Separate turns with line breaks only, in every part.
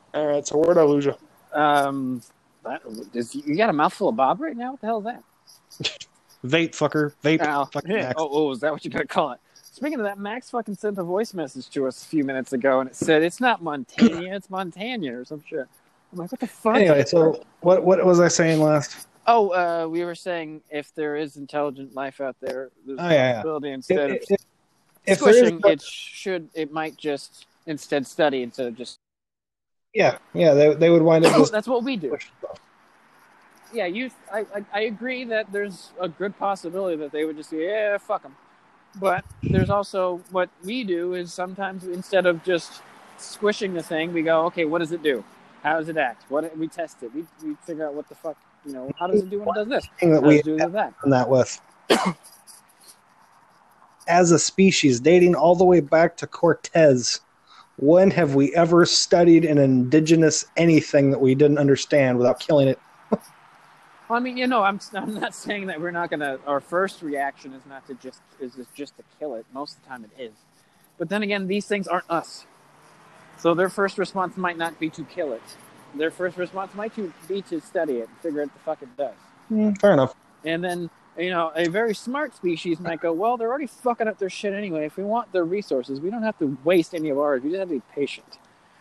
All right, so where'd I lose you?
You got a mouthful of Bob right now? What the hell is that?
Vape, fucker. Vape.
Yeah. Oh, is that what you're going to call it? Speaking of that, Max fucking sent a voice message to us a few minutes ago, and it said, it's not Montana, it's Montana or some shit. I'm like, what the fuck?
Anyway, so what was I saying last?
Oh, we were saying if there is intelligent life out there, there's a possibility instead of squishing, it might just instead study instead of just...
Yeah, they would wind up just...
That's what we do. Yeah, I agree that there's a good possibility that they would just say, yeah, fuck them. But there's also what we do is sometimes instead of just squishing the thing, we go, okay, what does it do? How does it act? We test it. We figure out what the fuck, how does it do when it does this?
That we have done that with. As a species, dating all the way back to Cortez, when have we ever studied an indigenous anything that we didn't understand without killing it?
Well, I mean, I'm not saying that we're not gonna. Our first reaction is not to just to kill it. Most of the time, it is. But then again, these things aren't us. So their first response might not be to kill it. Their first response might be to study it and figure out what the fuck it does.
Fair enough.
And then, a very smart species might go, well, they're already fucking up their shit anyway. If we want their resources, we don't have to waste any of ours. We just have to be patient.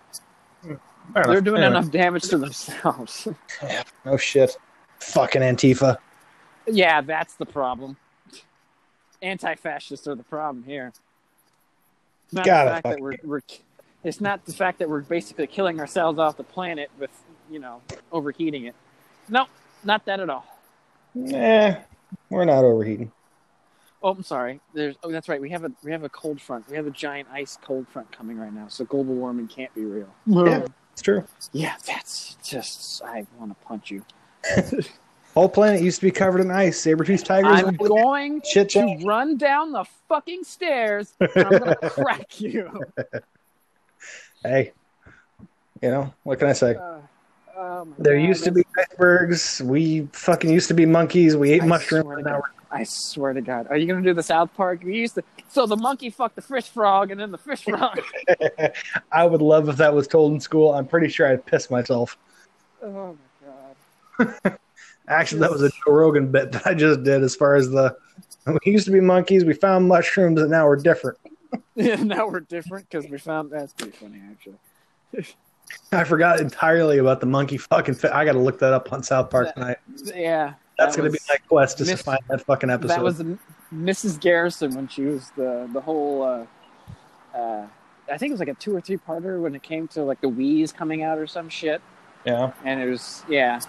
They're doing enough damage to themselves.
Yeah, no shit. Fucking Antifa.
Yeah, that's the problem. Anti-fascists are the problem here. It's not the fact that it's not the fact that we're basically killing ourselves off the planet with, overheating it. No, not that at all.
We're not overheating.
Oh, I'm sorry. That's right. We have a cold front. We have a giant ice cold front coming right now, so global warming can't be real.
Yeah, it's true.
Yeah, that's just... I want to punch you.
Whole planet used to be covered in ice. Saber-toothed tigers.
I'm going to run down the fucking stairs, and I'm going to crack you.
Hey, what can I say? There used to be icebergs. We fucking used to be monkeys. We ate mushrooms.
I swear to God. Are you going to do the South Park? So the monkey fucked the fish frog, and then the fish frog.
I would love if that was told in school. I'm pretty sure I'd piss myself.
Oh, my God.
Actually, that was a Joe Rogan bit that I just did as far as we used to be monkeys, we found mushrooms, and now we're different.
Yeah, now we're different because we found... That's pretty funny, actually.
I forgot entirely about the monkey fucking fit. I got to look that up on South Park tonight.
Yeah.
That's going to be my quest to find that fucking episode.
That was Mrs. Garrison when she was the whole... I think it was like a 2 or 3-parter when it came to like the Wii's coming out or some shit.
Yeah.
And it was,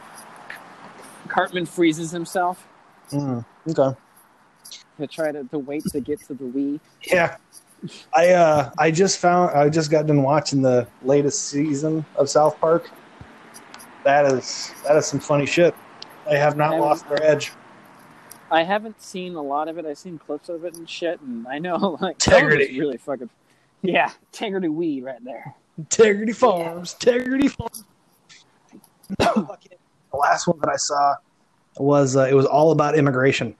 Cartman freezes himself.
Okay.
To try to wait to get to the Wii.
Yeah. I just got done watching the latest season of South Park. That is some funny shit. They have not lost their edge.
I haven't seen a lot of it. I've seen clips of it and shit, and I know like
Integrity
really fucking Integrity Wii right there.
Integrity Farms. Integrity Farms. The last one that I saw was it was all about immigration.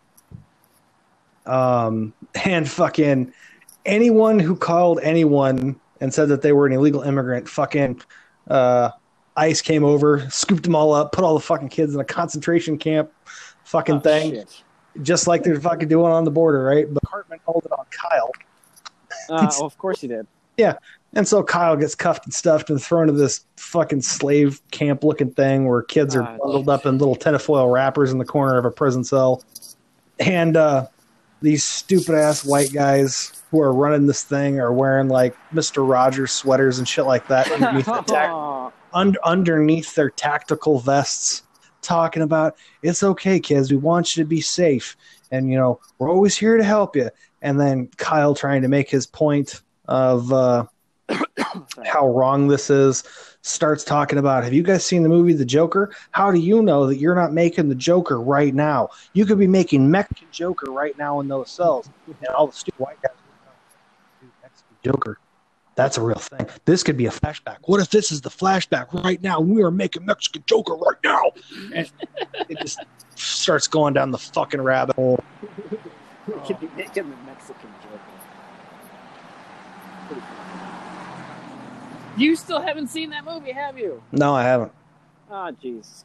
And fucking anyone who called anyone and said that they were an illegal immigrant, fucking ICE came over, scooped them all up, put all the fucking kids in a concentration camp thing.
Shit.
Just like they're fucking doing on the border, right? But Cartman called it on Kyle.
Well, of course he did.
Yeah. And so Kyle gets cuffed and stuffed and thrown to this fucking slave camp looking thing where kids are bundled up in little tinfoil wrappers in the corner of a prison cell. And these stupid ass white guys who are running this thing are wearing like Mr. Rogers sweaters and shit like that underneath their tactical vests, talking about, it's okay, kids, we want you to be safe. And, we're always here to help you. And then Kyle trying to make his point of how wrong this is, starts talking about, have you guys seen the movie The Joker? How do you know that you're not making the Joker right now? You could be making Mexican Joker right now in those cells. And all the stupid white guys do Mexican Joker. That's a real thing. This could be a flashback. What if this is the flashback right now? We are making Mexican Joker right now. And it just starts going down the fucking rabbit hole.
We could be making the Mexican Joker. You still haven't seen that movie, have you?
No, I haven't.
Oh, Jesus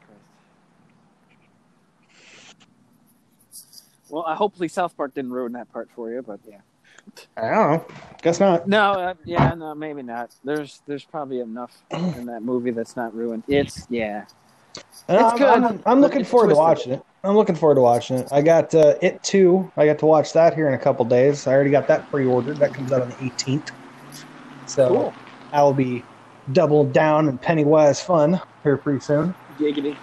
Christ. Well, hopefully South Park didn't ruin that part for you, but yeah.
I don't know. Guess not.
No, no, maybe not. There's probably enough in that movie that's not ruined. It's good.
I'm looking forward to watching it. I got It 2. I got to watch that here in a couple days. I already got that pre-ordered. That comes out on the 18th. So
cool.
I'll be doubled down in Pennywise fun here pretty soon.
Giggity.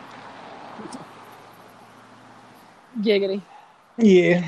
Giggity.
Yeah.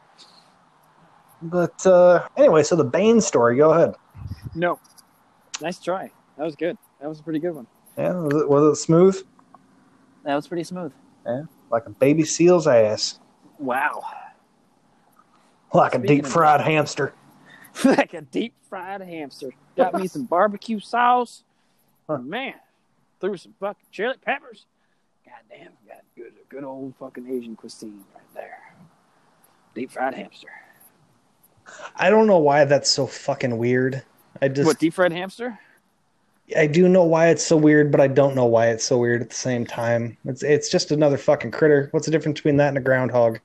But anyway, so the Bane story, go ahead.
No. Nice try. That was good. That was a pretty good one.
Yeah, was it smooth?
That was pretty smooth.
Yeah, like a baby seal's ass.
Wow.
Like a deep fried hamster.
Like a deep fried hamster. Got me some barbecue sauce. Huh. Man, threw some fucking chili peppers. Goddamn, got good old fucking Asian cuisine right there. Deep fried hamster.
I don't know why that's so fucking weird.
What, deep fried hamster?
I do know why it's so weird, but I don't know why it's so weird at the same time. It's just another fucking critter. What's the difference between that and a groundhog?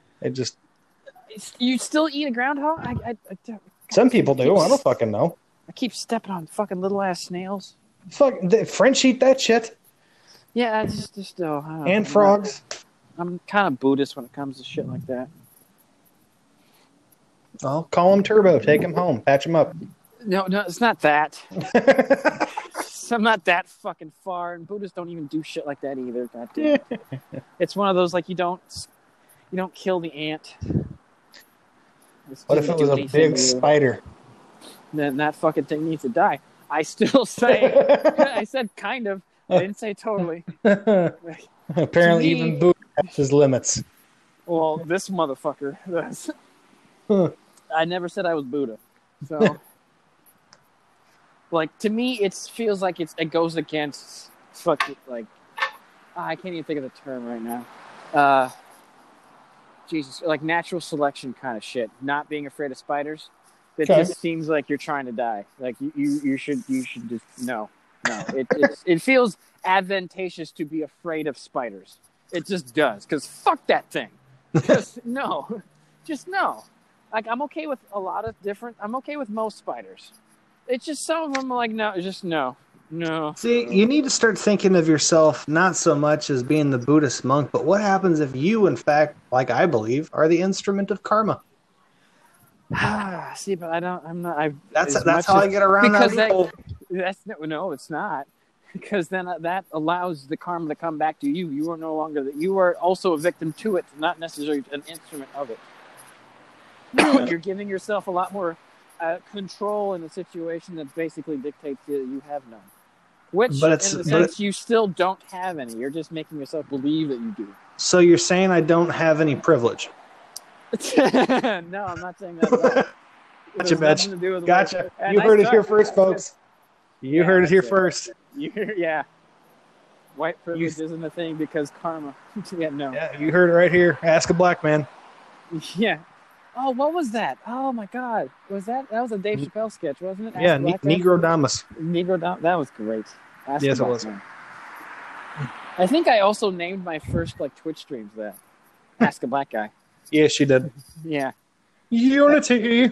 You still eat a groundhog?
Some people do. I don't fucking know.
I keep stepping on fucking little ass snails.
Fuck, the French eat that shit.
Yeah, it's just
and frogs.
I'm kind of Buddhist when it comes to shit like that.
Well, call him Turbo. Take him home. Patch him up.
No, it's not that. I'm not that fucking far, and Buddhists don't even do shit like that either. Goddamn. It's one of those like you don't kill the ant.
What if it was a big spider?
Then that fucking thing needs to die. I still say, I said kind of. I didn't say totally.
Apparently, even Buddha has his limits.
Well, this motherfucker does. I never said I was Buddha, so. Like, to me, it feels like it goes against I can't even think of the term right now. Jesus, like natural selection kind of shit. Not being afraid of spiders. It just seems like you're trying to die. Like you should just no. It feels advantageous to be afraid of spiders. It just does, because fuck that thing. Just no. Like I'm okay with I'm okay with most spiders. It's just some of them are like, no, just no.
See, you need to start thinking of yourself not so much as being the Buddhist monk, but what happens if you, in fact, like I believe, are the instrument of karma?
See, but I'm not.
That's how I get around that loophole.
No, it's not. Because then that allows the karma to come back to you. You are no longer you are also a victim to it, not necessarily an instrument of it. You're giving yourself a lot more control in a situation that basically dictates that you have none. Which, in the sense, you still don't have any. You're just making yourself believe that you do.
So you're saying I don't have any privilege?
No, I'm not saying that.
Gotcha, bitch. Gotcha. You heard it here first, folks. You heard it here first.
Yeah. White privilege isn't a thing because karma. No.
Yeah, you heard it right here. Ask a black man.
Yeah. Oh, what was that? Oh my God, that was a Dave Chappelle sketch, wasn't it?
Yeah, Negrodamus.
Negrodamus. That was great.
Yes, it was.
Man. I think I also named my first Twitch streams that. Ask a Black Guy.
Yeah, she did.
Yeah.
Unity.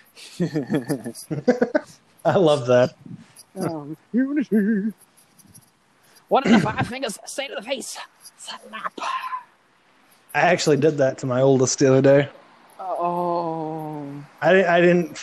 I love that.
Unity. What did the 5 fingers say to the face? Slap.
I actually did that to my oldest the other day.
Oh.
I didn't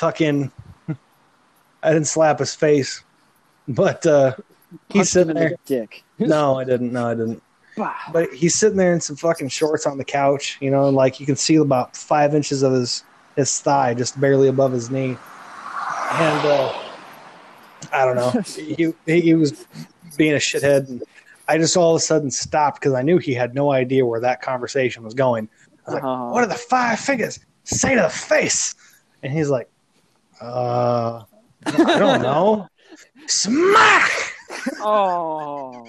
slap his face, but he's sitting there.
Dick.
No, I didn't. But he's sitting there in some fucking shorts on the couch, like you can see about 5 inches of his thigh, just barely above his knee. And I don't know, he was being a shithead, and I just all of a sudden stopped because I knew he had no idea where that conversation was going. I was like, what are the 5 fingers say to the face? And he's like, I don't know. Smack!
Oh.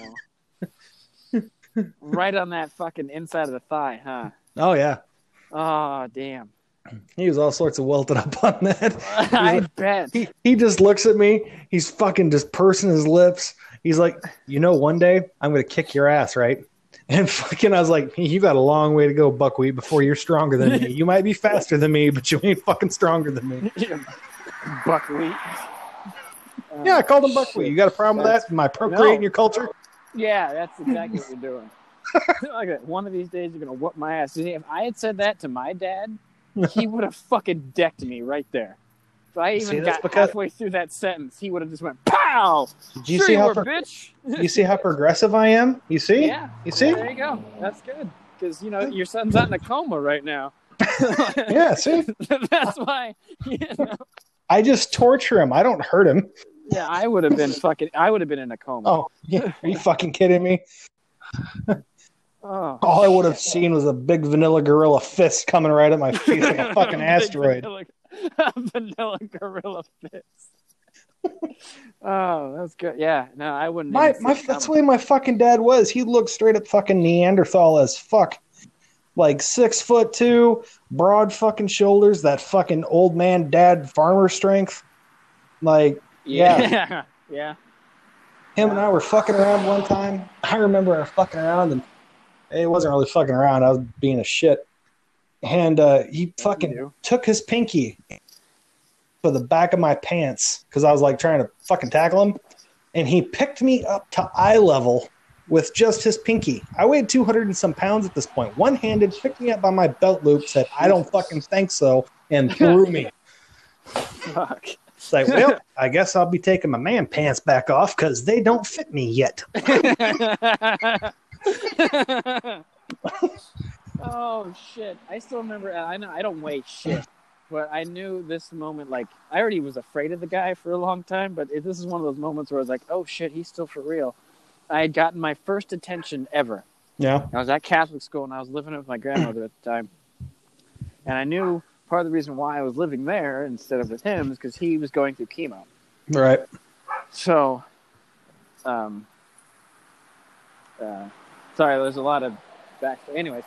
Right on that fucking inside of the thigh, huh?
Oh, yeah.
Oh, damn.
He was all sorts of welted up on that.
I bet.
He just looks at me. He's fucking just pursing his lips. He's like, one day I'm going to kick your ass, right? And fucking, I was like, you got a long way to go, Buckwheat, before you're stronger than me. You might be faster than me, but you ain't fucking stronger than me.
Buckwheat.
Yeah, I called him Buckwheat. You got a problem with that? Am I procreating your culture?
Yeah, that's exactly what you're doing. Like, one of these days, you're going to whoop my ass. See, if I had said that to my dad, he would have fucking decked me right there. If I even got halfway through that sentence, he would have just went, pow!
Do you see how
bitch!
You see how progressive I am? You see?
Yeah.
You see?
There you go. That's good. Because, your son's not in a coma right now.
Yeah, see?
That's why,
I just torture him. I don't hurt him.
Yeah, I would have been in a coma.
Oh, yeah. Are you fucking kidding me?
Oh,
all I would have seen was a big vanilla gorilla fist coming right at my face like a fucking asteroid.
Vanilla gorilla fist. Oh, that's good. Yeah, no, I wouldn't.
That's the way my fucking dad was. He looked straight up fucking Neanderthal as fuck. Like 6'2", broad fucking shoulders, that fucking old man dad farmer strength. Like, yeah.
Yeah.
Him and I were fucking around one time. I remember our fucking around, and it wasn't really fucking around. I was being a shit. And he fucking took his pinky to the back of my pants because I was like trying to fucking tackle him. And he picked me up to eye level with just his pinky. I weighed 200 and some pounds at this point. One-handed, picked me up by my belt loop, said, I don't fucking think so, and threw me.
Fuck.
It's like, well, I guess I'll be taking my man pants back off because they don't fit me yet.
Oh shit! I still remember. I know I don't weigh shit, but I knew this moment. Like, I already was afraid of the guy for a long time, but this is one of those moments where I was like, "Oh shit, he's still for real." I had gotten my first attention ever.
Yeah.
I was at Catholic school and I was living with my grandmother at the time, and I knew part of the reason why I was living there instead of with him is because he was going through chemo.
Right.
So, sorry, there's a lot of backstory. Anyways,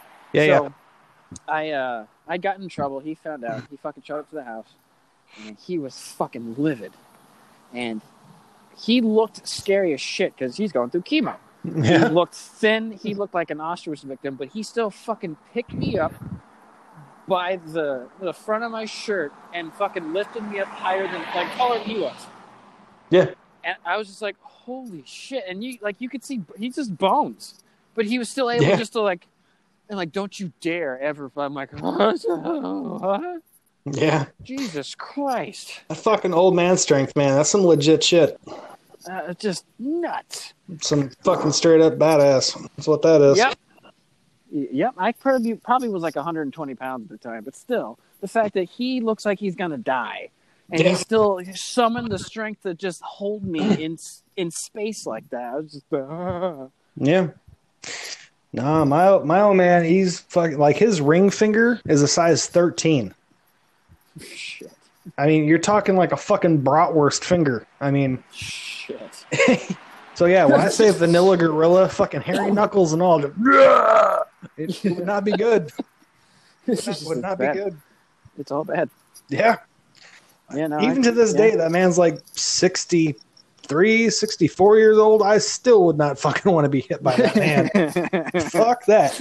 I got in trouble. He found out. He fucking showed up to the house, and he was fucking livid, and he looked scary as shit because he's going through chemo. Yeah. He looked thin. He looked like an Auschwitz victim, but he still fucking picked me up by the front of my shirt and fucking lifted me up higher than taller than he was.
Yeah.
And I was just like, holy shit. And you could see he's just bones. But he was still able just to don't you dare ever. I'm like, what?
Yeah.
Jesus Christ.
That fucking old man strength, man. That's some legit shit.
Just nuts.
Some fucking straight up badass. That's what that is.
Yep. I probably was like 120 pounds at the time, but still, the fact that he looks like he's gonna die, and he still summoned the strength to just hold me in space like that. I was just
yeah. Nah, my old man, he's fucking like his ring finger is a size 13.
Shit.
I mean, you're talking like a fucking bratwurst finger. I mean,
shit.
So yeah, when I say vanilla gorilla, fucking hairy knuckles and all, it would not be good. It would not be good.
It's all bad.
Yeah.
Yeah. No,
even to this day, that man's like 63, 64 years old. I still would not fucking want to be hit by that man. Fuck that.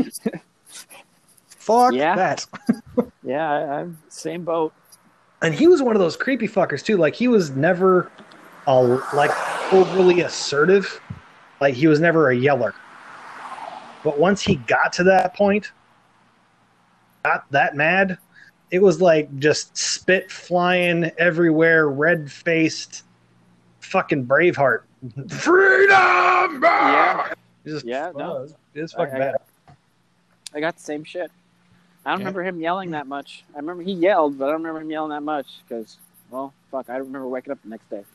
Fuck that.
Yeah, I'm same boat.
And he was one of those creepy fuckers too. Like, he was never overly assertive. Like, he was never a yeller. But once he got to that point, got that mad, it was like just spit flying everywhere, red-faced fucking Braveheart. Freedom!
Yeah.
No. It's fucking bad.
I got the same shit. I don't remember him yelling that much. I remember he yelled, but I don't remember him yelling that much because, well, fuck, I remember waking up the next day.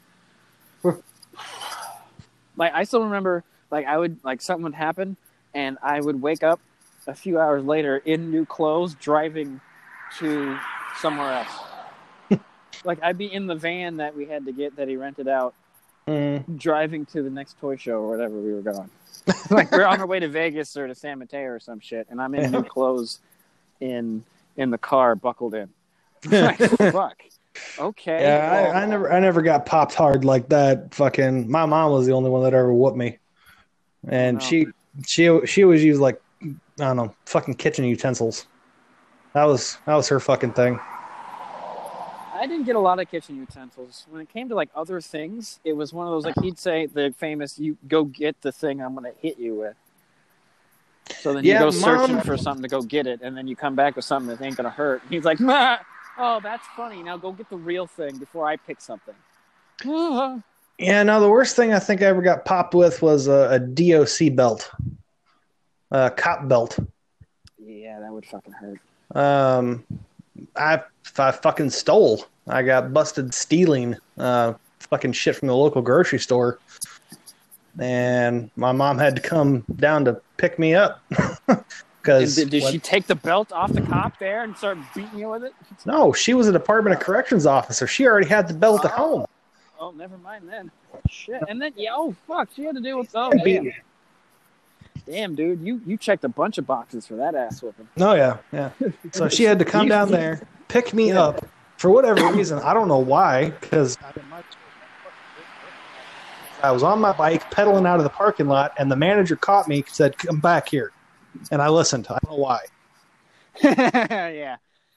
I still remember, something would happen, and I would wake up a few hours later in new clothes, driving to somewhere else. I'd be in the van that we had to get that he rented out, driving to the next toy show or whatever we were going. We're on our way to Vegas or to San Mateo or some shit, and I'm in new clothes in in the car, buckled in. Like, fuck. Okay.
Yeah, I never got popped hard like that. Fucking, my mom was the only one that ever whooped me, and she always used like, I don't know, fucking kitchen utensils. That was her fucking thing.
I didn't get a lot of kitchen utensils. When it came to like other things, it was one of those like he'd say the famous, "You go get the thing I'm gonna hit you with." So then you go searching for something to go get it, and then you come back with something that ain't gonna hurt. He's like, "Mah! Oh, that's funny. Now go get the real thing before I pick something."
Yeah, no, the worst thing I think I ever got popped with was a DOC belt, a cop belt.
Yeah, that would fucking hurt.
I fucking stole. I got busted stealing fucking shit from the local grocery store, and my mom had to come down to pick me up.
Did she take the belt off the cop there and start beating you with it?
No, she was a Department of Corrections officer. She already had the belt at home.
Oh, never mind then. Shit. And then, fuck, she had to deal with, damn. Damn, dude, you checked a bunch of boxes for that ass whooping.
Oh, yeah. So she had to come down there, pick me up, for whatever reason. I don't know why, because I was on my bike pedaling out of the parking lot, and the manager caught me and said, "Come back here." And I listened. I don't know why.
Yeah.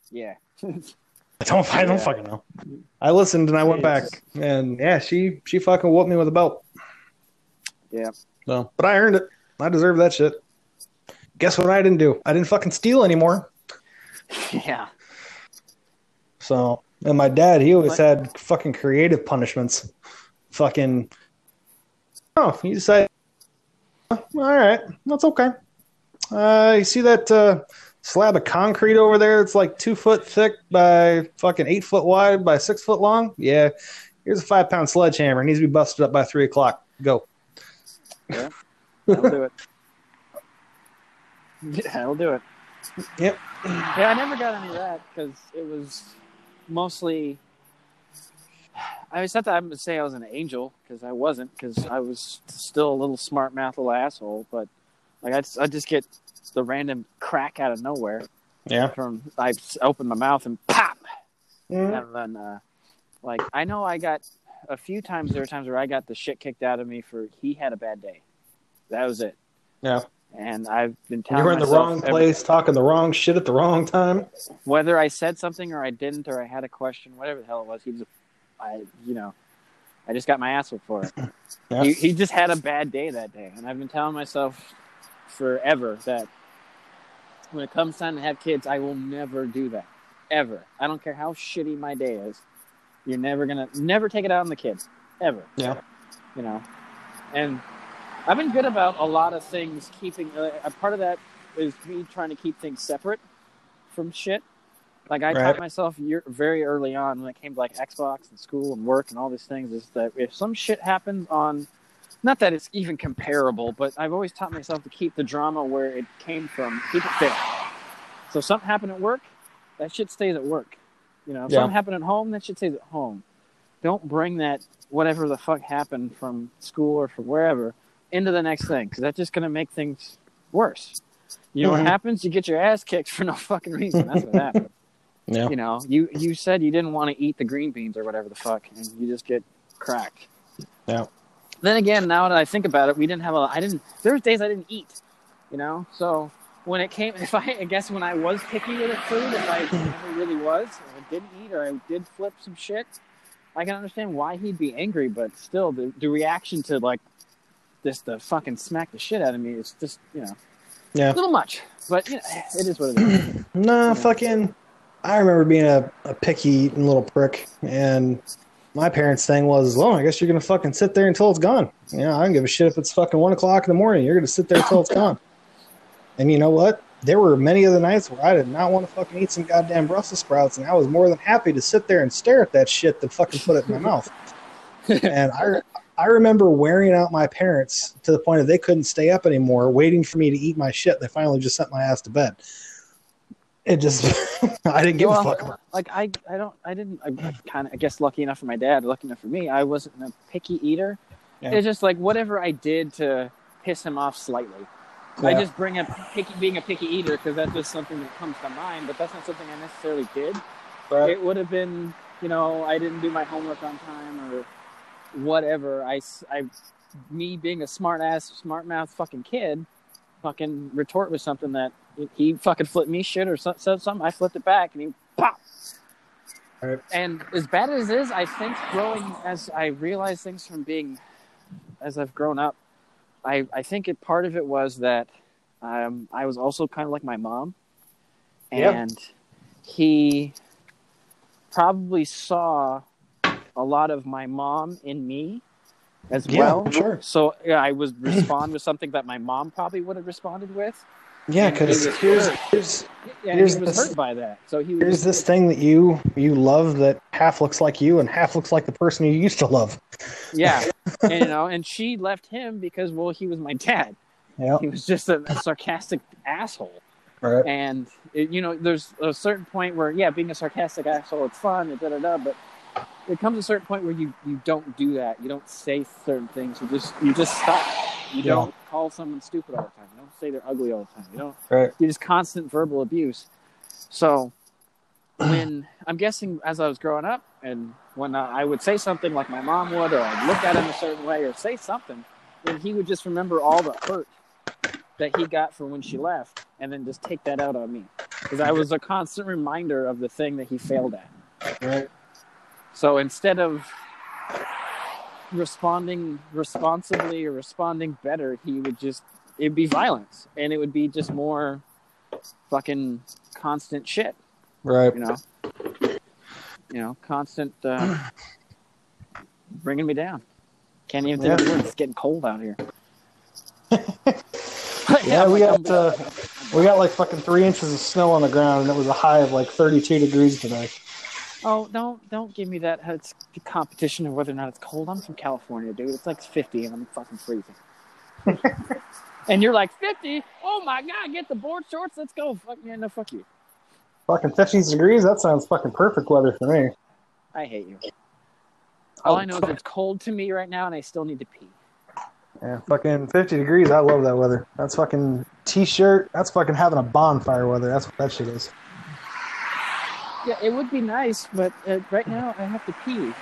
I don't fucking know. I listened and I went back, and she fucking whooped me with a belt.
Yeah.
So, but I earned it. I deserve that shit. Guess what I didn't do? I didn't fucking steal anymore.
Yeah.
So, and my dad, he always had fucking creative punishments. Fucking, he decided, all right, that's okay. You see that slab of concrete over there? It's like 2 foot thick by fucking 8 foot wide by 6 foot long. Yeah, here's a 5-pound sledgehammer. It needs to be busted up by 3 o'clock. Go.
Yeah, that'll do it. Yeah, that'll do it.
Yep.
Yeah, I never got any of that because it was mostly. I was not that I would say I was an angel because I wasn't, because I was still a little smart mouth little asshole, but. Like I just get the random crack out of nowhere.
Yeah.
I open my mouth and pop, and then I know I got a few times. There were times where I got the shit kicked out of me for he had a bad day. That was it.
Yeah.
And I've been telling
you were in the wrong place, talking the wrong shit at the wrong time.
Whether I said something or I didn't, or I had a question, whatever the hell it was, I just got my ass whipped for it. Yeah. He just had a bad day that day, and I've been telling myself forever that when it comes time to have kids, I will never do that. Ever. I don't care how shitty my day is. You're never take it out on the kids. Ever.
Yeah.
And I've been good about a lot of things keeping, a part of that is me trying to keep things separate from shit. Like I taught myself very early on when it came to like Xbox and school and work and all these things, is that if some shit happens on, not that it's even comparable, but I've always taught myself to keep the drama where it came from. Keep it there. So if something happened at work, that shit stays at work. If something happened at home, that shit stays at home. Don't bring that whatever the fuck happened from school or from wherever into the next thing, because that's just going to make things worse. What happens? You get your ass kicked for no fucking reason. That's what happens.
Yeah.
You said you didn't want to eat the green beans or whatever the fuck, and you just get cracked.
Yeah.
Then again, now that I think about it, there were days I didn't eat, so when it came, I guess when I was picky with the food, if I never really was, or I didn't eat, or I did flip some shit, I can understand why he'd be angry, but still the reaction to like the fucking smack the shit out of me is just, a little much, but it is what it is.
No, fucking, I remember being a picky eating little prick, and my parents' thing was, well, I guess you're going to fucking sit there until it's gone. I don't give a shit if it's fucking 1 o'clock in the morning. You're going to sit there until it's gone. And you know what? There were many of the nights where I did not want to fucking eat some goddamn Brussels sprouts, and I was more than happy to sit there and stare at that shit than fucking put it in my mouth. And I remember wearing out my parents to the point of they couldn't stay up anymore, waiting for me to eat my shit. They finally just sent my ass to bed. It just, I didn't give a fuck about it.
Like, I guess lucky enough for my dad, lucky enough for me, I wasn't a picky eater. Yeah. It's just like whatever I did to piss him off slightly. I just bring up being a picky eater because that's just something that comes to mind, but that's not something I necessarily did.
Right.
It would have been, I didn't do my homework on time or whatever. Me being a smart mouth fucking kid, fucking retort with something that he fucking flipped me shit or said something. I flipped it back and he pop.
Right.
And as bad as it is, I think as I realize things as I've grown up, I think part of it was that I was also kind of like my mom, and he probably saw a lot of my mom in me as well.
Sure.
So I was respond with something that my mom probably would have responded with.
Yeah, because here's
he was hurt by that. So
here's this thing that you love that half looks like you and half looks like the person you used to love.
Yeah, and she left him because he was my dad.
Yeah,
he was just a sarcastic asshole.
Right.
And there's a certain point where being a sarcastic asshole it's fun and but it comes to a certain point where you don't do that. You don't say certain things. You just stop. You don't call someone stupid all the time. You don't say they're ugly all the time. You don't.
Right.
You just constant verbal abuse. So when I'm guessing as I was growing up and when I would say something like my mom would, or I'd look at him a certain way or say something, then he would just remember all the hurt that he got from when she left and then just take that out on me. Because I was a constant reminder of the thing that he failed at.
Right.
So instead of responding responsibly or responding better, it'd be violence, and it would be just more fucking constant shit.
Right.
Constant bringing me down. Can't even think of the word. It's getting cold out here.
We got like fucking 3 inches of snow on the ground, and it was a high of like 32 degrees today.
Oh, don't give me that. It's the competition of whether or not it's cold. I'm from California, dude. It's like 50 and I'm fucking freezing. And you're like, 50? Oh my God, get the board shorts. Let's go. Fuck me. No, fuck you.
Fucking 50 degrees? That sounds fucking perfect weather for me.
I hate you. All I know is it's cold to me right now and I still need to pee.
Yeah, fucking 50 degrees. I love that weather. That's fucking t-shirt. That's fucking having a bonfire weather. That's what that shit is.
Yeah, it would be nice, but right now I have to pee.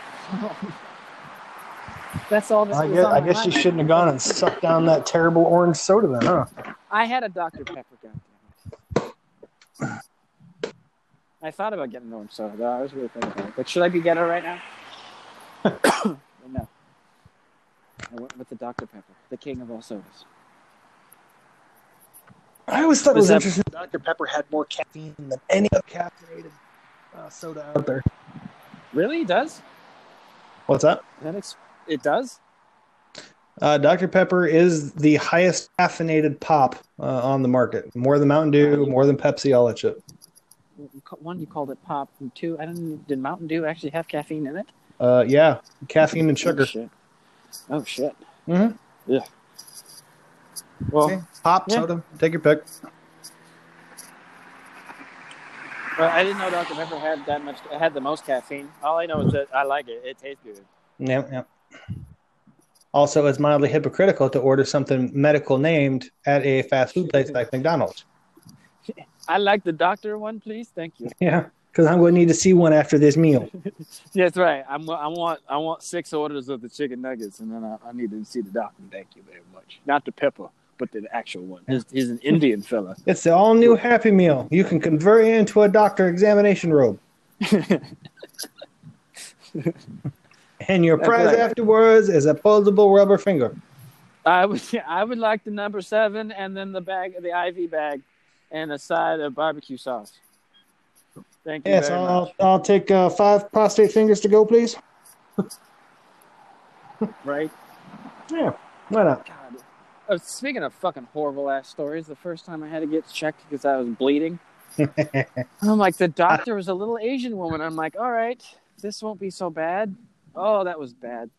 That's all.
I guess you shouldn't have gone and sucked down that terrible orange soda then, huh?
I had a Dr. Pepper, goddammit. I thought about getting an orange soda, though. I was really thinking about it. But should I be getting it right now? No. I went with the Dr. Pepper, the king of all sodas.
I always thought it was interesting. Dr. Pepper had more caffeine than any other caffeinated soda out there.
Really? It does?
What's that?
It does?
Dr. Pepper is the highest caffeinated pop on the market. More than Mountain Dew, more than Pepsi, all that shit.
One, you called it pop. And two, did Mountain Dew actually have caffeine in it?
Yeah. Caffeine and sugar.
Oh, shit.
Mm-hmm.
Yeah. Well,
okay. Pop, soda, take your pick.
Well, I didn't know Dr. Pepper had that much. It had the most caffeine. All I know is that I like it. It tastes good.
Yeah. Also, it's mildly hypocritical to order something medical named at a fast food place like McDonald's.
I like the doctor one, please. Thank you.
Yeah, because I'm going to need to see one after this meal.
That's right. I want 6 orders of the chicken nuggets, and then I need to see the doctor. Thank you very much. Not the pepper, but the actual one. He's an Indian fella.
It's the all-new Happy Meal. You can convert it into a doctor examination robe. And your prize afterwards is a posable rubber finger.
I would like the number 7 and then the IV bag and a side of barbecue sauce. Thank you very much.
I'll take 5 prostate fingers to go, please.
Right?
Yeah, why not?
God. Speaking of fucking horrible ass stories, the first time I had to get checked because I was bleeding, I'm like, the doctor was a little Asian woman. I'm like, all right, this won't be so bad. Oh, that was bad.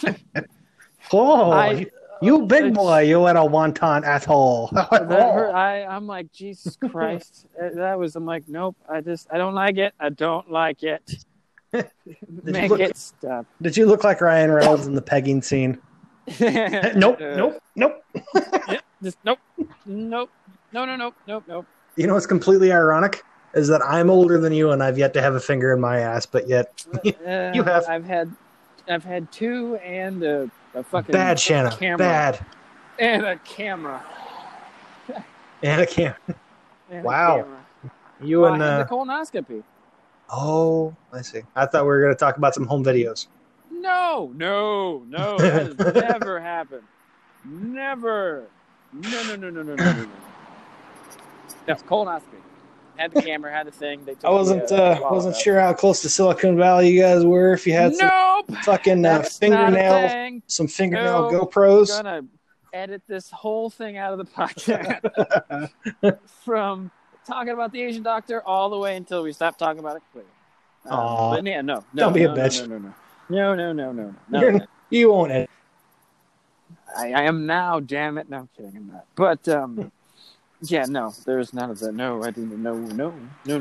You big boy, you had a wonton asshole.
I'm like, Jesus Christ. I'm like, nope, I don't like it. I don't like it. Make it stop.
Did you look like Ryan Reynolds in the pegging scene? Nope.
Just nope. No.
You know what's completely ironic is that I'm older than you and I've yet to have a finger in my ass, but yet you have.
I've had 2 and a fucking
Bad, Shanna.
camera.
Bad.
And a camera.
And a camera.
And
Wow.
A camera.
You
and
and
the colonoscopy.
Oh, I see. I thought we were going to talk about some home videos.
No. That has never happened. Never. No. That's colonoscopy. Had the camera, had the thing. They took
I wasn't sure how close to Silicon Valley you guys were. If you had some fucking fingernail, some fingernail GoPros.
I'm gonna edit this whole thing out of the podcast from talking about the Asian doctor all the way until we stop talking about it completely. But yeah, no.
Don't be a bitch.
No.
You won't edit.
I am now. Damn it! No, I'm kidding. I'm not. But yeah, no. There's none of that. No, I didn't. No.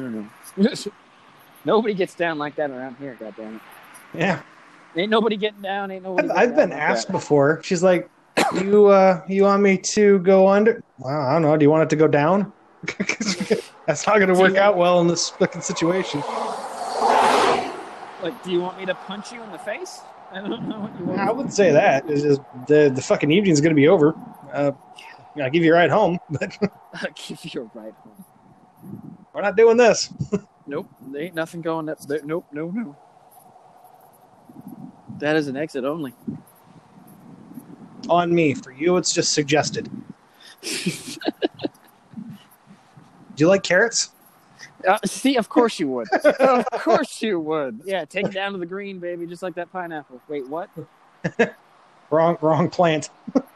Nobody gets down like that around here. Goddamn it.
Yeah.
Ain't nobody getting down. Ain't nobody.
I've been asked before. She's like, "You want me to go under?" Well, I don't know. Do you want it to go down? That's not going to work out well in this fucking situation.
Like, do you want me to punch you in the face? I don't know what you want.
I wouldn't say that. It's just the fucking evening's going to be over. I'll give you a ride home, but
I'll give you a ride home.
We're not doing this.
Nope, there ain't nothing going up there. Nope, no. That is an exit only.
On me. For you, it's just suggested. Do you like carrots?
See, of course you would. Of course you would. Yeah, take it down to the green, baby, just like that pineapple. Wait, what?
Wrong plant.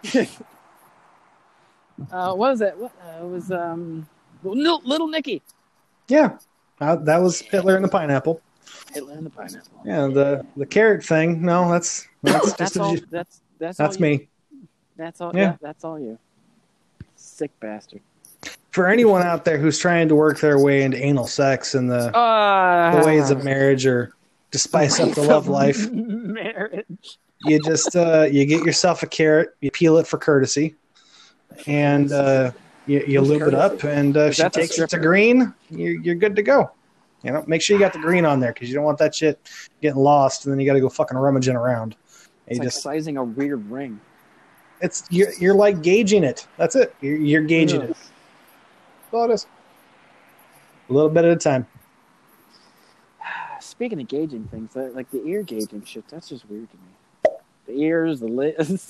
What was that? What it was Little Nicky.
Yeah, that was Hitler and the pineapple.
Hitler and the pineapple.
Yeah, the carrot thing. No, that's
that's all.
That's me.
That's all. Yeah, that's all you. Sick bastard.
For anyone out there who's trying to work their way into anal sex and the ways of marriage, or to spice up the love life,
marriage,
you just you get yourself a carrot, you peel it for courtesy, and you lube it up, and if she takes it to green, you're good to go. You know, make sure you got the green on there because you don't want that shit getting lost, and then you got to go fucking rummaging around.
It's like sizing a weird ring.
It's you're like gauging it. That's it. You're gauging it. That's all it is. A little bit at a time.
Speaking of gauging things, like the ear gauging shit, that's just weird to me. The ears, the lips.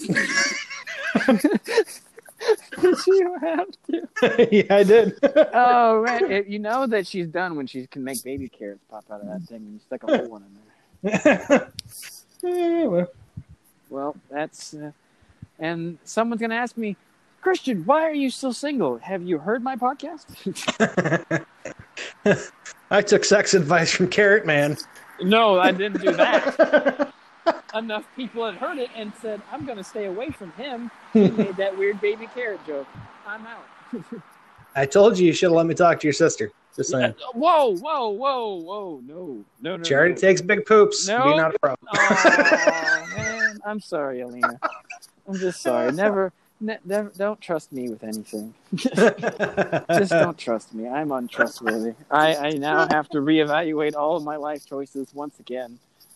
Did you have to?
Yeah, I did.
Oh, right. You know that she's done when she can make baby carrots pop out of that thing and you stick a hole in there. Well, that's... and someone's going to ask me, Christian, why are you still single? Have you heard my podcast?
I took sex advice from Carrot Man.
No, I didn't do that. Enough people had heard it and said, I'm going to stay away from him. He made that weird baby carrot joke. I'm out.
I told you should have let me talk to your sister. Just saying.
Whoa. No.
She already takes big poops.
No.
Be not a problem.
Oh, man. I'm sorry, Alina. I'm just sorry. Never, don't trust me with anything. Just don't trust me. I'm untrustworthy. I now have to reevaluate all of my life choices once again.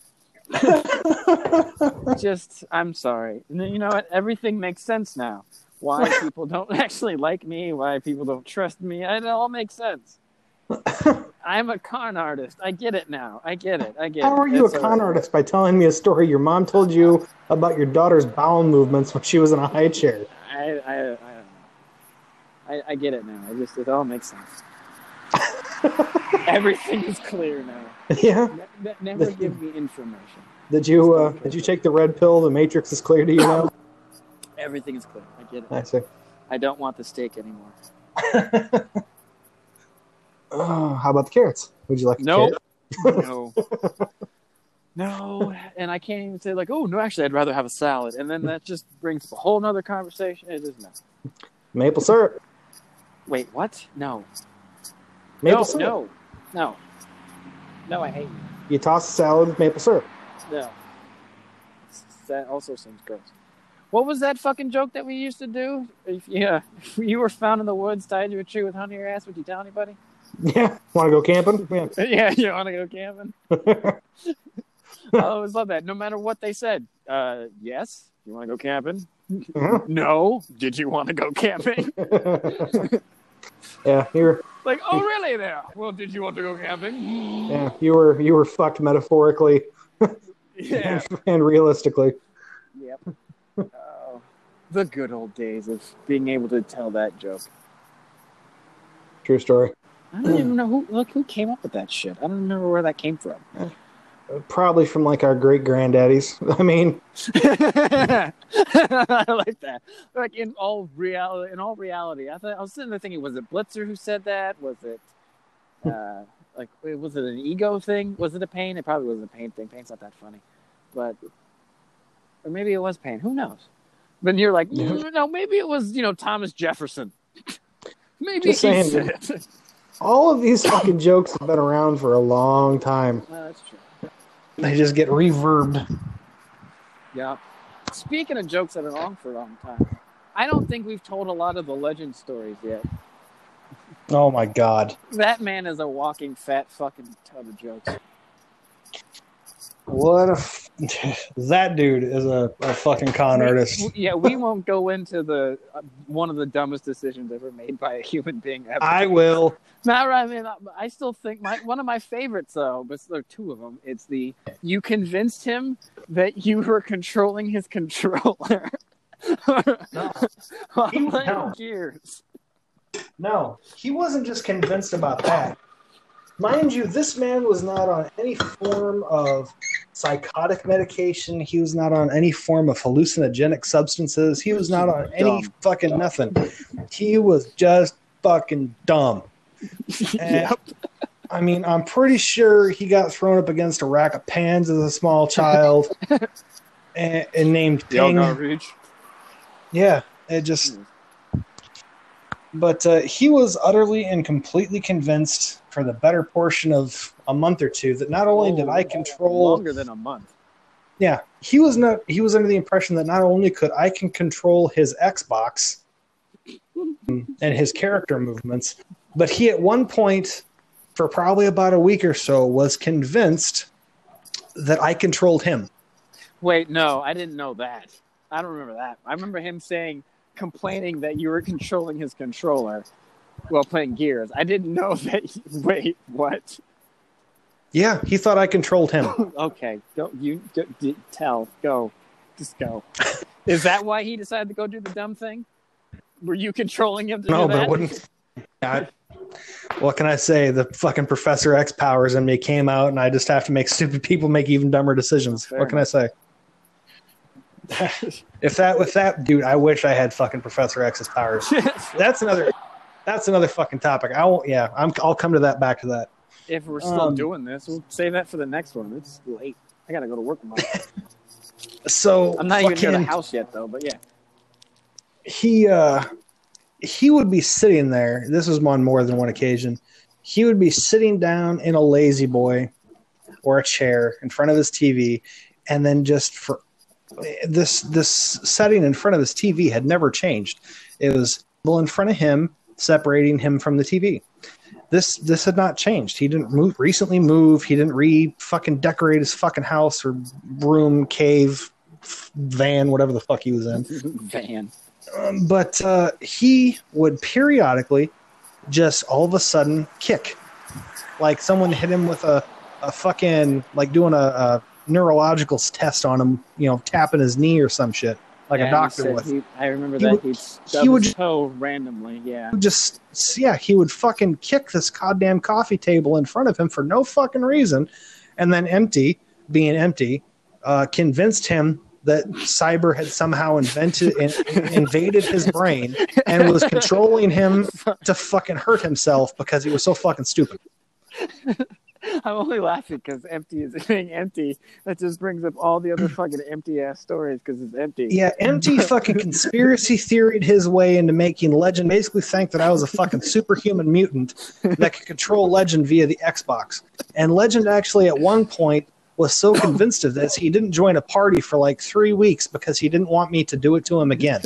I'm sorry. You know what? Everything makes sense now. Why people don't actually like me, why people don't trust me, it all makes sense. I'm a con artist. I get it now. I get it.
How are you a con artist by telling me a story your mom told you about your daughter's bowel movements when she was in a high chair?
I don't know. I get it now. It all makes sense. Everything is clear now.
Yeah.
Never give me information.
Did you take the red pill? The Matrix is clear to you now?
Everything is clear. I get it.
I see.
I don't want the steak anymore.
Oh, how about the carrots? Would you like
carrot? No. And I can't even say like, oh no, actually I'd rather have a salad. And then that just brings a whole nother conversation. It is not.
Maple syrup.
Wait, what? No.
Maple syrup.
No, I hate you.
You toss a salad with maple syrup.
No. That also seems gross. What was that fucking joke that we used to do? If you were found in the woods tied to a tree with honey in your ass, would you tell anybody?
Yeah. Want to go camping? Yeah.
Yeah, you want to go camping? I always love that. No matter what they said. Yes. You want to go camping?
Uh-huh.
No. Did you want to go camping?
Yeah, you're
like, oh really? There. Well, did you want to go camping?
Yeah, you were fucked metaphorically,
Yeah,
and realistically.
Yep. The good old days of being able to tell that joke.
True story.
I don't even know who came up with that shit. I don't remember where that came from.
Probably from like our great granddaddies. I mean,
I like that. Like in all reality, I was sitting there thinking, was it Blitzer who said that? Was it was it an ego thing? Was it a Pain? It probably wasn't a Pain thing. Pain's not that funny, or maybe it was Pain. Who knows? But you're like, no, maybe it was Thomas Jefferson. Maybe he said it.
All of these fucking jokes have been around for a long time.
That's true.
They just get reverbed.
Yeah. Speaking of jokes that have been on for a long time, I don't think we've told a lot of the legend stories yet.
Oh my god.
That man is a walking fat fucking tub of jokes.
That dude is a fucking con artist.
Yeah, we won't go into the one of the dumbest decisions ever made by a human being ever.
I will.
Not right. I mean, I still think one of my favorites, though, but there are two of them. It's you convinced him that you were controlling his controller.
No.
While playing Gears.
No, he wasn't just convinced about that. Mind you, this man was not on any form of psychotic medication. He was not on any form of hallucinogenic substances. He was not on any fucking nothing. He was just fucking dumb. Yep. I mean, I'm pretty sure he got thrown up against a rack of pans as a small child and named King. Yeah, it just... But he was utterly and completely convinced for the better portion of a month or two that not only did I control...
Longer than a month.
Yeah. He was under the impression that not only could I can control his Xbox and his character movements, but he at one point, for probably about a week or so, was convinced that I controlled him.
Wait, no, I didn't know that. I don't remember that. I remember him complaining that you were controlling his controller while playing Gears. I didn't know that. Wait, what?
Yeah, he thought I controlled him.
Okay, go. Go. Just go. Is that why he decided to go do the dumb thing? Were you controlling him to do that?
No, but it wouldn't. What can I say? The fucking Professor X powers in me came out, and I just have to make stupid people make even dumber decisions. What can I say? If that dude, I wish I had fucking Professor X's powers. That's another fucking topic. I'll come to that. Back to that.
If we're still doing this, we'll save that for the next one. It's late. I gotta go to work tomorrow.
So
I'm not even near the house yet, though. But yeah,
he would be sitting there. This was on more than one occasion. He would be sitting down in a lazy boy or a chair in front of his TV, and then just for this setting in front of his TV had never changed. It was in front of him, separating him from the TV. This had not changed. He didn't recently move. He didn't fucking decorate his fucking house or room, cave, van, whatever the fuck he was in.
Van.
But he would periodically just all of a sudden kick. Like someone hit him with a fucking, like doing a neurological test on him, tapping his knee or some shit, like a doctor would.
I remember that. He'd stub his toe randomly, yeah.
He would fucking kick this goddamn coffee table in front of him for no fucking reason. And then being empty, convinced him that cyber had somehow invaded his brain and was controlling him to fucking hurt himself because he was so fucking stupid.
I'm only laughing because empty is being empty. That just brings up all the other fucking empty ass stories because it's empty.
Yeah, empty fucking conspiracy theoried his way into making Legend basically think that I was a fucking superhuman mutant that could control Legend via the Xbox. And Legend actually at one point was so convinced of this, he didn't join a party for like 3 weeks because he didn't want me to do it to him again.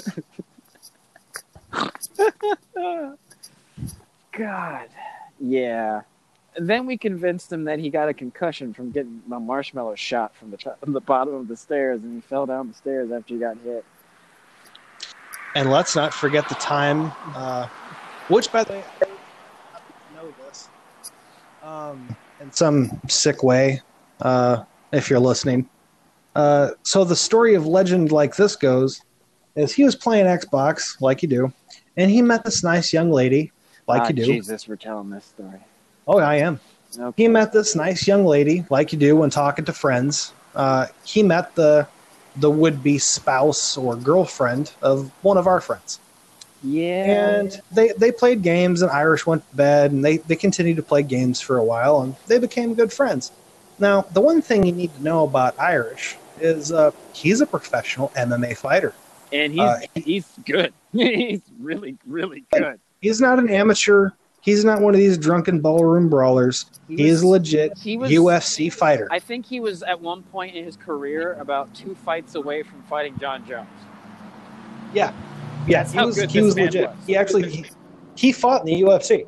God. Yeah. Then we convinced him that he got a concussion from getting a marshmallow shot from the bottom of the stairs, and he fell down the stairs after he got hit.
And let's not forget the time, which, by the way, I know this in some sick way, if you're listening. So the story of legend like this goes, is he was playing Xbox, like you do, and he met this nice young lady, like you do.
Jesus, we're telling this story.
Oh, I am.
Okay.
He met this nice young lady, like you do when talking to friends. He met the would-be spouse or girlfriend of one of our friends.
Yeah.
And they played games, and Irish went to bed, and they continued to play games for a while, and they became good friends. Now, the one thing you need to know about Irish is he's a professional MMA fighter.
And he's good. He's really, really good.
He's not an amateur. He's not one of these drunken ballroom brawlers. He's a legit UFC fighter.
I think he was at one point in his career about 2 fights away from fighting John Jones.
Yeah.
That's
he was legit.
Was.
He fought in the UFC.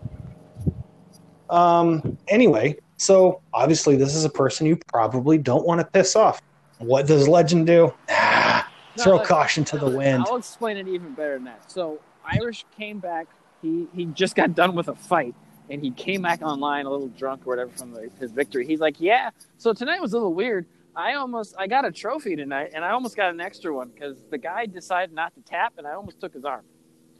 Anyway, so obviously this is a person you probably don't want to piss off. What does Legend do? Throw caution to the wind.
I'll explain it even better than that. So Irish came back. He just got done with a fight, and he came back online a little drunk or whatever from his victory. He's like, yeah, so tonight was a little weird. I got a trophy tonight, and I almost got an extra one because the guy decided not to tap, and I almost took his arm.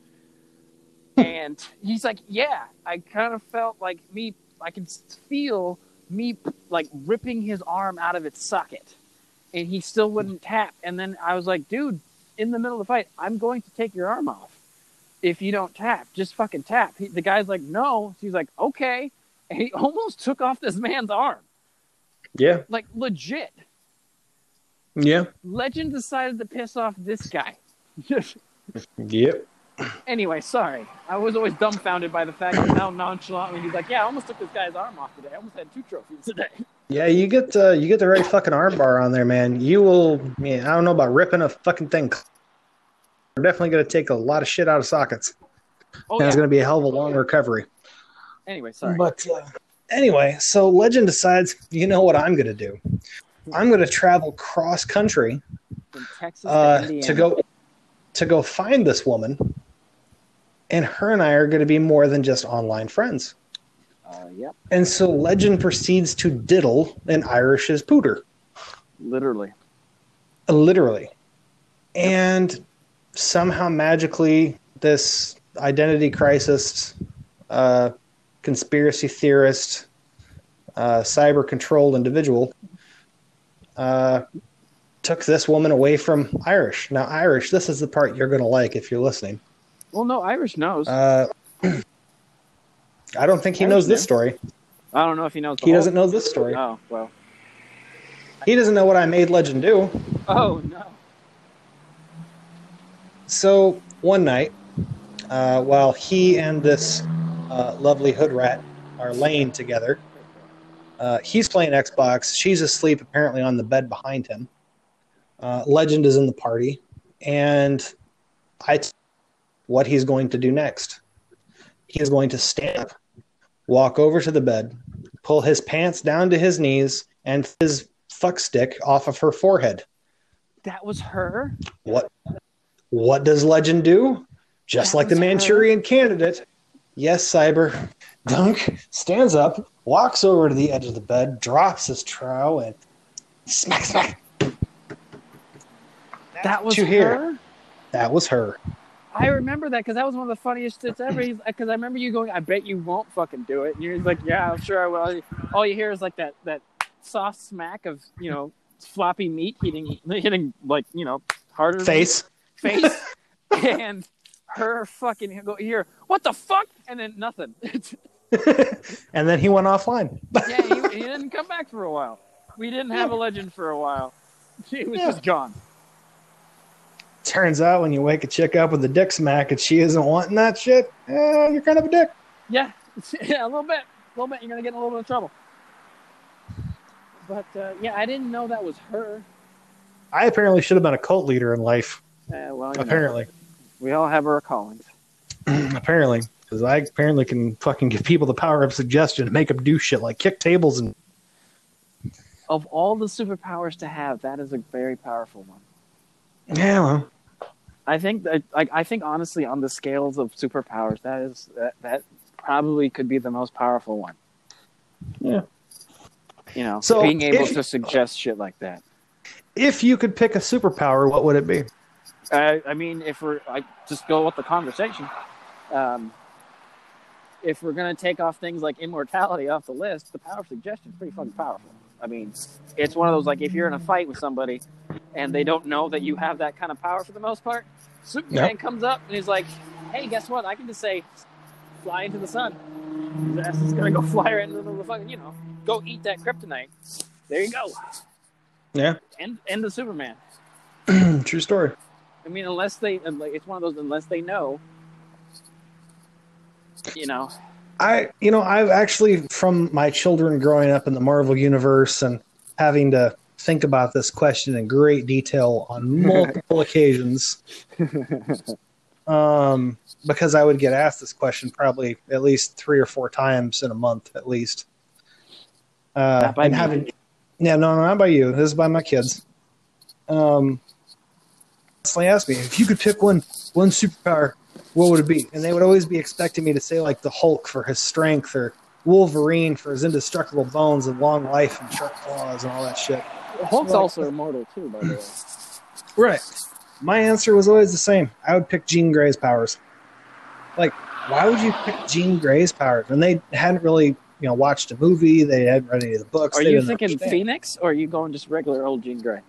And he's like, yeah, I kind of felt like I could feel me like ripping his arm out of its socket, and he still wouldn't tap. And then I was like, dude, in the middle of the fight, I'm going to take your arm off. If you don't tap, just fucking tap. The guy's like, no. He's like, okay. And he almost took off this man's arm.
Yeah.
Like, legit.
Yeah.
Legend decided to piss off this guy.
Yep.
Anyway, sorry. I was always dumbfounded by the fact that how nonchalantly he's like, yeah, I almost took this guy's arm off today. I almost had 2 trophies today.
Yeah, you get the right fucking arm bar on there, man. I don't know about ripping a fucking thing. We're definitely going to take a lot of shit out of sockets.
Oh,
and it's going to be a hell of a long recovery.
Anyway, sorry.
But anyway, so Legend decides, you know what I'm going to do? I'm going to travel cross country
from Texas to Indiana.
to go find this woman, and her and I are going to be more than just online friends.
Yep.
And so Legend proceeds to diddle an Irish's pooter.
Literally.
And somehow magically this identity crisis, conspiracy theorist, cyber controlled individual took this woman away from Irish. Now, Irish, this is the part you're going to like if you're listening.
Well, no, Irish knows.
I don't think he knows this story.
I don't know if he knows.
He doesn't know this story.
Oh, well.
He doesn't know what I made Legend do.
Oh, no.
So one night, while he and this lovely hood rat are laying together, he's playing Xbox. She's asleep, apparently on the bed behind him. Legend is in the party, and what he's going to do next. He is going to stand up, walk over to the bed, pull his pants down to his knees, and his fuck stick off of her forehead.
That was her?
What does Legend do? Just like the Manchurian Candidate. Yes, Cyber. Dunk stands up, walks over to the edge of the bed, drops his trowel, and smack, smack.
That was her?
That was her.
I remember that because that was one of the funniest shits ever. Because I remember you going, I bet you won't fucking do it. And you're like, yeah, I'm sure I will. All you hear is like that soft smack of, floppy meat hitting like, harder.
Face.
And her fucking go here, what the fuck? And then nothing.
And then he went offline.
Yeah, he didn't come back for a while. We didn't have a Legend for a while. He was just gone.
Turns out when you wake a chick up with a dick smack and she isn't wanting that shit, you're kind of a dick.
Yeah, a little bit. You're going to get in a little bit of trouble. But yeah, I didn't know that was her.
I apparently should have been a cult leader in life.
Well,
Apparently.
We all have our callings.
Apparently. Because I apparently can fucking give people the power of suggestion and make them do shit like kick tables and...
Of all the superpowers to have, that is a very powerful one.
Yeah, well...
I think that, I think honestly, on the scales of superpowers, that probably could be the most powerful one.
Yeah.
You know,
so
being able to suggest shit like that.
If you could pick a superpower, what would it be?
I mean, if we're just go with the conversation, if we're gonna take off things like immortality off the list, the power of suggestion is pretty fucking powerful. I mean, it's one of those, like, if you're in a fight with somebody and they don't know that you have that kind of power for the most part, Superman comes up and he's like, hey, guess what? I can just say, fly into the sun. His ass is going to go fly right into the fucking, you know, go eat that kryptonite. There you go.
Yeah.
And the Superman.
True story.
I mean, unless they, like, it's one of those, unless they know, you know.
I've actually, from my children growing up in the Marvel Universe and having to think about this question in great detail on multiple occasions, because I would get asked this question probably at least 3 or 4 times in a month, at least.
Not by me.
No, not by you. This is by my kids. They asked me, if you could pick one superpower, what would it be? And they would always be expecting me to say, like, the Hulk for his strength, or Wolverine for his indestructible bones and long life and sharp claws and all that shit.
Hulk's also immortal too, by the way.
Right. My answer was always the same. I would pick Jean Grey's powers. Like, why would you pick Jean Grey's powers? And they hadn't really, watched a movie. They hadn't read any of the books.
Are you thinking Phoenix, or are you going just regular old Jean Grey?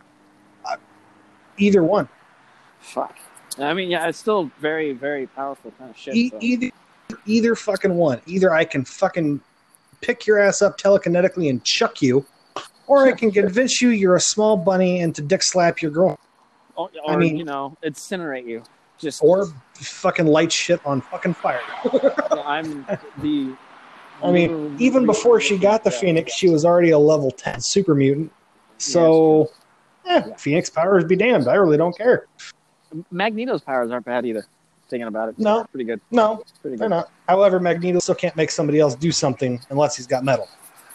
Either one.
Fuck. I mean, yeah, it's still very, very powerful kind of shit.
Either fucking one. Either I can fucking pick your ass up telekinetically and chuck you, or I can convince you you're a small bunny and to dick slap your girl.
Or incinerate you.
Or fucking light shit on fucking fire.
I'm the...
I mean, even before she got the Phoenix, she was already a level 10 super mutant. So, Phoenix powers be damned. I really don't care.
Magneto's powers aren't bad either. Thinking about it,
no,
pretty good.
No, they're not. However, Magneto still can't make somebody else do something unless he's got metal.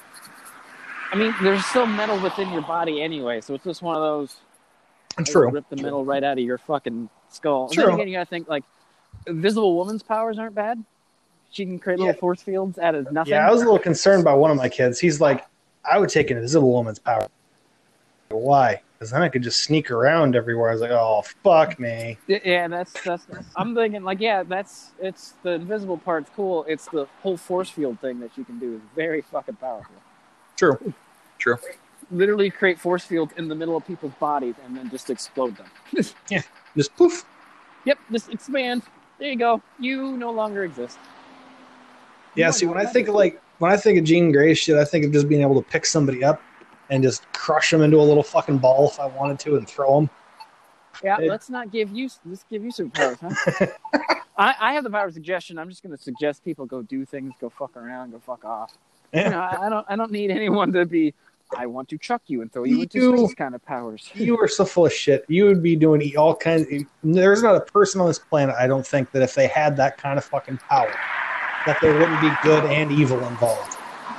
I mean, there's still metal within your body anyway, so it's just one of those.
True.
Rip the metal right out of your fucking skull.
True.
And then again, you gotta think, like, Invisible Woman's powers aren't bad. She can create little force fields out of nothing.
Yeah, I was a little concerned by one of my kids. He's like, I would take an Invisible Woman's power. Why? Because then I could just sneak around everywhere. I was like, oh, fuck me.
Yeah, that's I'm thinking, like, it's the invisible part's cool. It's the whole force field thing that you can do is very fucking powerful.
True.
Literally create force fields in the middle of people's bodies and then just explode them.
Yeah, just poof.
Yep, just expand. There you go. You no longer exist.
Yeah, see, when I think of Jean Grey shit, I think of just being able to pick somebody up and just crush them into a little fucking ball if I wanted to and throw them.
Yeah, let's give you superpowers, huh? I have the power of suggestion. I'm just going to suggest people go do things, go fuck around, go fuck off.
Yeah.
I don't need anyone to be, I want to chuck you and throw you into space kind of powers.
You are so full of shit. You would be doing all kinds. There's not a person on this planet, I don't think, that if they had that kind of fucking power, that there wouldn't be good and evil involved.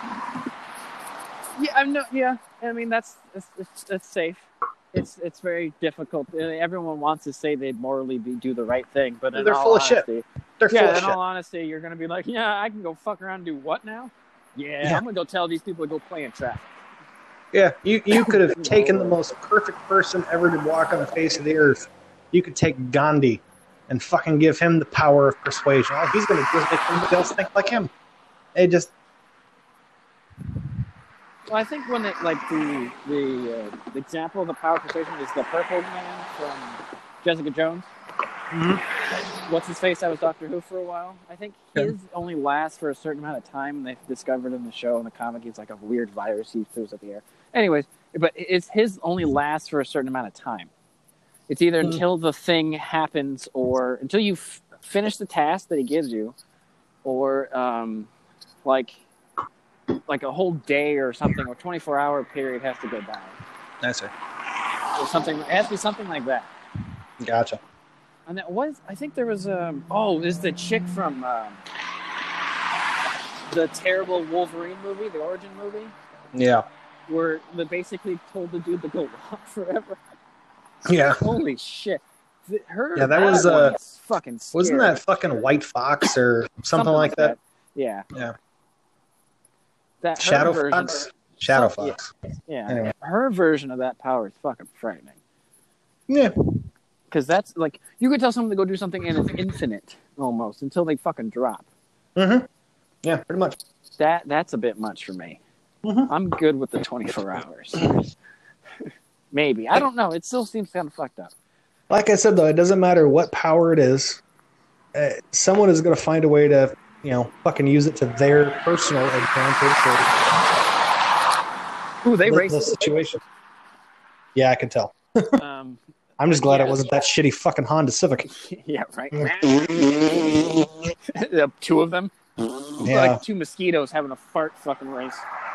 Yeah, I mean, that's safe. It's very difficult. Everyone wants to say they'd morally do the right thing, but
they're full of shit. They're full of shit.
In all honesty, you're going to be like, I can go fuck around and do what now? Yeah. I'm going to go tell these people to go play in traffic.
Yeah, you could have taken the most perfect person ever to walk on the face of the earth. You could take Gandhi and fucking give him the power of persuasion. Oh, he's going to just make somebody else think like him.
Well, I think when the example of the power of persuasion is the purple man from Jessica Jones. Mm-hmm. What's his face? That was Doctor Who for a while. I think his only lasts for a certain amount of time. They've discovered in the show, in the comic, he's like a weird virus he throws up the air. Anyways, but his only lasts for a certain amount of time. It's either until the thing happens, or until you finish the task that he gives you, or like a whole day or something, or 24-hour period has to go by.
I see.
Or something. It has to be something like that.
Gotcha.
And that was, I think there was is the chick from the terrible Wolverine movie, the origin movie.
Yeah.
Where they basically told the dude to go walk forever.
Yeah.
Holy shit.
That was
fucking scary.
Wasn't that fucking White Fox or something like that?
Yeah.
Yeah.
That
Shadow
version,
Fox? Shadow Fox.
Yeah.
Anyway.
Her version of that power is fucking frightening.
Yeah.
Because that's like, you could tell someone to go do something and it's infinite almost until they fucking drop.
Mm-hmm. Yeah, pretty much.
That's a bit much for me.
Mm-hmm.
I'm good with the 24 hours. Maybe. I don't know. It still seems kind of fucked up.
Like I said, though, it doesn't matter what power it is. Someone is going to find a way to, fucking use it to their personal advantage.
Ooh, they raced
the situation. Yeah, I can tell.
I'm
just glad it wasn't that shitty fucking Honda Civic.
Yeah, right. Two of them.
Yeah.
Like two mosquitoes having a fart fucking race.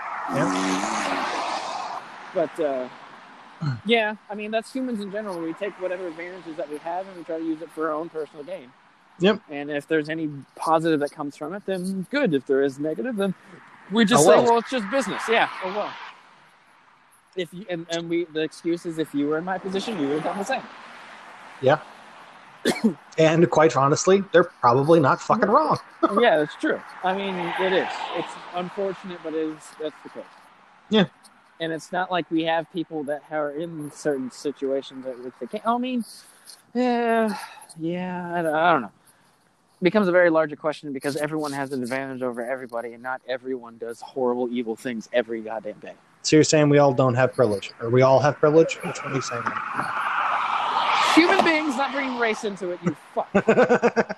Yeah.
But, yeah, I mean, that's humans in general. We take whatever advantages that we have and we try to use it for our own personal gain.
Yep.
And if there's any positive that comes from it, then good. If there is negative, then we just say, well, it's just business. Yeah. Oh, well. If you, the excuse is if you were in my position, you would have done the same.
Yeah. And quite honestly, they're probably not fucking wrong.
Yeah, that's true. I mean, it is. It's unfortunate, but that's the case. Yeah. And it's not like we have people that are in certain situations that they can't. I mean, I don't know. It becomes a very larger question because everyone has an advantage over everybody, and not everyone does horrible, evil things every goddamn day.
So you're saying we all don't have privilege, or we all have privilege? Which one are you saying?
Human beings, not bringing race into it, you fuck. God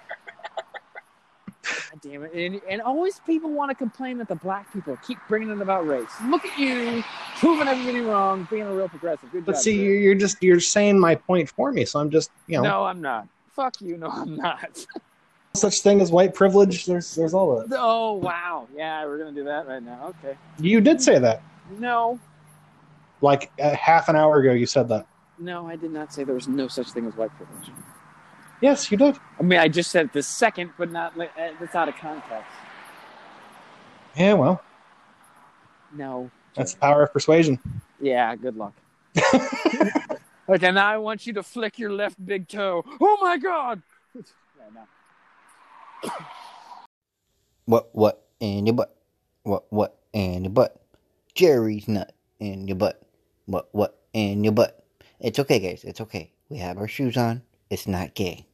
damn it. And always people want to complain that the black people keep bringing it about race. Look at you, proving everybody wrong, being a real progressive. Good job.
But see, you're saying my point for me, so I'm just,
No, I'm not. Fuck you, no, I'm not.
Such thing as white privilege, there's all of it.
Oh, wow. Yeah, we're going to do that right now. Okay.
You did say that.
No.
Like half an hour ago, you said that.
No, I did not say there was no such thing as white privilege.
Yes, you did.
I mean, I just said it this second, but not. That's out of context.
Yeah, well.
No.
That's the power of persuasion.
Yeah, good luck. Okay, now I want you to flick your left big toe. Oh my God! Yeah, no.
What in your butt? What in your butt? Jerry's nut in your butt. What in your butt? It's okay, guys. It's okay. We have our shoes on. It's not gay.